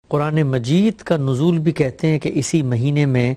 قرآن مجید کا نزول بھی کہتے ہیں کہ اسی مہینے میں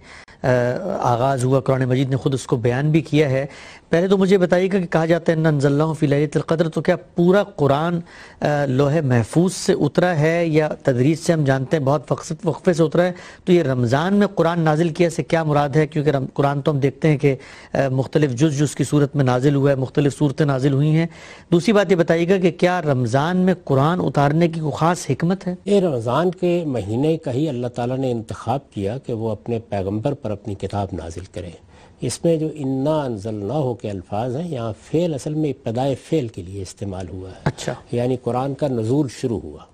آغاز ہوا. قرآن مجید نے خود اس کو بیان بھی کیا ہے. پہلے تو مجھے بتائیے گا کہ کہا جاتا ہے اِنَّا أَنزَلْنَاهُ فِي لَيْلَةِ الْقَدْرِ، تو کیا پورا قرآن لوح محفوظ سے اترا ہے یا تدریج سے ہم جانتے ہیں بہت وقفے سے اترا ہے؟ تو یہ رمضان میں قرآن نازل کیا سے کیا مراد ہے؟ کیونکہ قرآن تو ہم دیکھتے ہیں کہ مختلف جز کی صورت میں نازل ہوا ہے، مختلف صورتیں نازل ہوئی ہیں. دوسری بات یہ بتائیے گا کہ کیا رمضان میں قرآن اتارنے کی کوئی خاص حکمت ہے؟ یہ رمضان کے مہینے کا ہی اللہ تعالیٰ نے انتخاب کیا کہ وہ اپنے پیغمبر پر اپنی کتاب نازل کرے. اس میں جو انا انزلناہ کے الفاظ ہیں، یہاں فعل اصل میں ابتدائے فعل کے لیے استعمال ہوا ہے. اچھا، یعنی قرآن کا نزول شروع ہوا.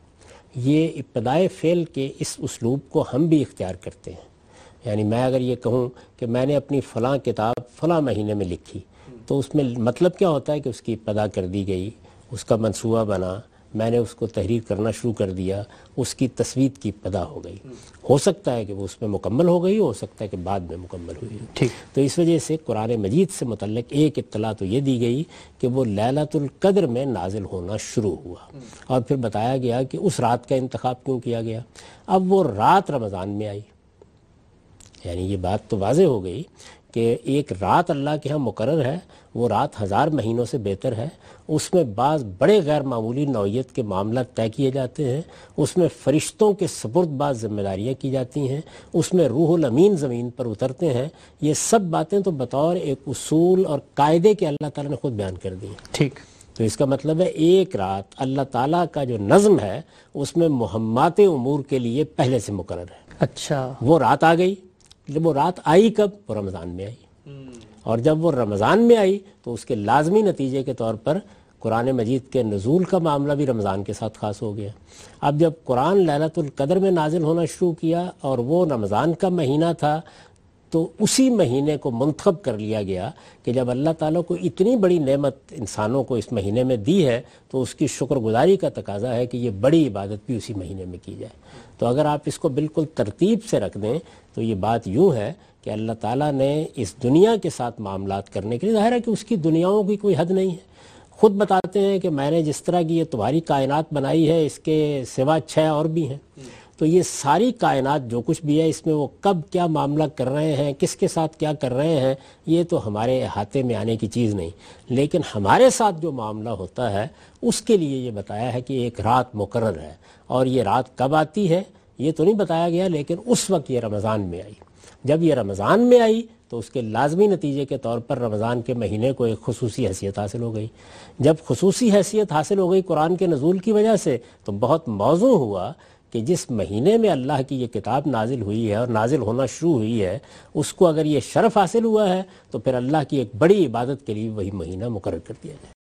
یہ ابتدائے فعل کے اس اسلوب کو ہم بھی اختیار کرتے ہیں. یعنی میں اگر یہ کہوں کہ میں نے اپنی فلاں کتاب فلاں مہینے میں لکھی، تو اس میں مطلب کیا ہوتا ہے کہ اس کی ابتدا کر دی گئی، اس کا منصوبہ بنا، میں نے اس کو تحریر کرنا شروع کر دیا، اس کی تصوید کی ابتدا ہو گئی. ہو سکتا ہے کہ وہ اس میں مکمل ہو گئی، ہو سکتا ہے کہ بعد میں مکمل ہوئی. ٹھیک. تو اس وجہ سے قرآن مجید سے متعلق ایک اطلاع تو یہ دی گئی کہ وہ لیلۃ القدر میں نازل ہونا شروع ہوا. اور پھر بتایا گیا کہ اس رات کا انتخاب کیوں کیا گیا. اب وہ رات رمضان میں آئی، یعنی یہ بات تو واضح ہو گئی کہ ایک رات اللہ کے ہاں مقرر ہے، وہ رات 1000 مہینوں سے بہتر ہے. اس میں بعض بڑے غیر معمولی نوعیت کے معاملات طے کیے جاتے ہیں. اس میں فرشتوں کے سپرد بعض ذمہ داریاں کی جاتی ہیں. اس میں روح الامین زمین پر اترتے ہیں. یہ سب باتیں تو بطور ایک اصول اور قاعدے کے اللہ تعالیٰ نے خود بیان کر دی ہیں. ٹھیک. تو اس کا مطلب ہے ایک رات اللہ تعالیٰ کا جو نظم ہے اس میں مہمات امور کے لیے پہلے سے مقرر ہے. اچھا، وہ رات آ گئی. جب وہ رات آئی کب؟ وہ رمضان میں آئی. اور جب وہ رمضان میں آئی تو اس کے لازمی نتیجے کے طور پر قرآن مجید کے نزول کا معاملہ بھی رمضان کے ساتھ خاص ہو گیا. اب جب قرآن لیلۃ القدر میں نازل ہونا شروع کیا اور وہ رمضان کا مہینہ تھا، تو اسی مہینے کو منتخب کر لیا گیا کہ جب اللہ تعالیٰ کو اتنی بڑی نعمت انسانوں کو اس مہینے میں دی ہے تو اس کی شکر گزاری کا تقاضا ہے کہ یہ بڑی عبادت بھی اسی مہینے میں کی جائے. تو اگر آپ اس کو بالکل ترتیب سے رکھ دیں تو یہ بات یوں ہے کہ اللہ تعالیٰ نے اس دنیا کے ساتھ معاملات کرنے کے لیے، ظاہر ہے کہ اس کی دنیاؤں کی کوئی حد نہیں ہے. خود بتاتے ہیں کہ میں نے جس طرح کی یہ تمہاری کائنات بنائی ہے اس کے سوا 6 اور بھی ہیں. تو یہ ساری کائنات جو کچھ بھی ہے اس میں وہ کب کیا معاملہ کر رہے ہیں، کس کے ساتھ کیا کر رہے ہیں، یہ تو ہمارے احاطے میں آنے کی چیز نہیں. لیکن ہمارے ساتھ جو معاملہ ہوتا ہے اس کے لیے یہ بتایا ہے کہ ایک رات مقرر ہے. اور یہ رات کب آتی ہے یہ تو نہیں بتایا گیا، لیکن اس وقت یہ رمضان میں آئی. جب یہ رمضان میں آئی تو اس کے لازمی نتیجے کے طور پر رمضان کے مہینے کو ایک خصوصی حیثیت حاصل ہو گئی. جب خصوصی حیثیت حاصل ہو گئی قرآن کے نزول کی وجہ سے، تو بہت موزوں ہوا کہ جس مہینے میں اللہ کی یہ کتاب نازل ہوئی ہے اور نازل ہونا شروع ہوئی ہے، اس کو اگر یہ شرف حاصل ہوا ہے تو پھر اللہ کی ایک بڑی عبادت کے لیے وہی مہینہ مقرر کر دیا جائے.